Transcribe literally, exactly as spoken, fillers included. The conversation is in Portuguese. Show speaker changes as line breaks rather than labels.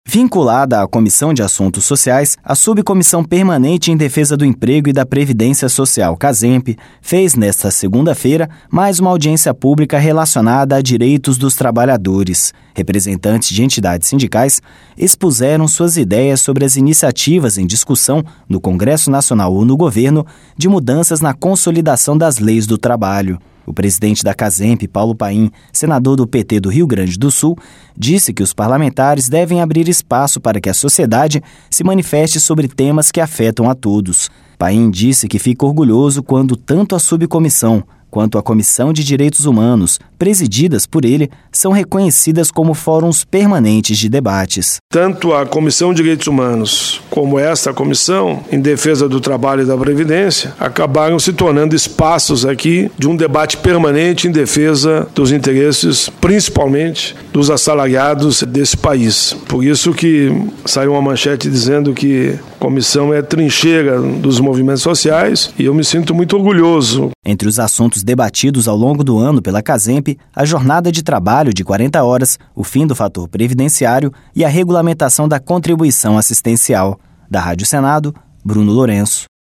Vinculada à Comissão de Assuntos Sociais, a Subcomissão Permanente em Defesa do Emprego e da Previdência Social, CASEMP, fez nesta segunda-feira mais uma audiência pública relacionada a direitos dos trabalhadores. Representantes de entidades sindicais expuseram suas ideias sobre as iniciativas em discussão no Congresso Nacional ou no governo de mudanças na consolidação das leis do trabalho. O presidente da CASEMP, Paulo Paim, senador do P T do Rio Grande do Sul, disse que os parlamentares devem abrir espaço para que a sociedade se manifeste sobre temas que afetam a todos. Paim disse que fica orgulhoso quando tanto a subcomissão quanto a Comissão de Direitos Humanos, presididas por ele, são reconhecidas como fóruns permanentes de debates.
Tanto a Comissão de Direitos Humanos como esta Comissão em Defesa do Trabalho e da Previdência acabaram se tornando espaços aqui de um debate permanente em defesa dos interesses, principalmente dos assalariados desse país. Por isso que saiu uma manchete dizendo que a comissão é trincheira dos movimentos sociais e eu me sinto muito orgulhoso.
Entre os assuntos debatidos ao longo do ano pela CASEMP, a jornada de trabalho de quarenta horas, o fim do fator previdenciário e a regulamentação da contribuição assistencial. Da Rádio Senado, Bruno Lourenço.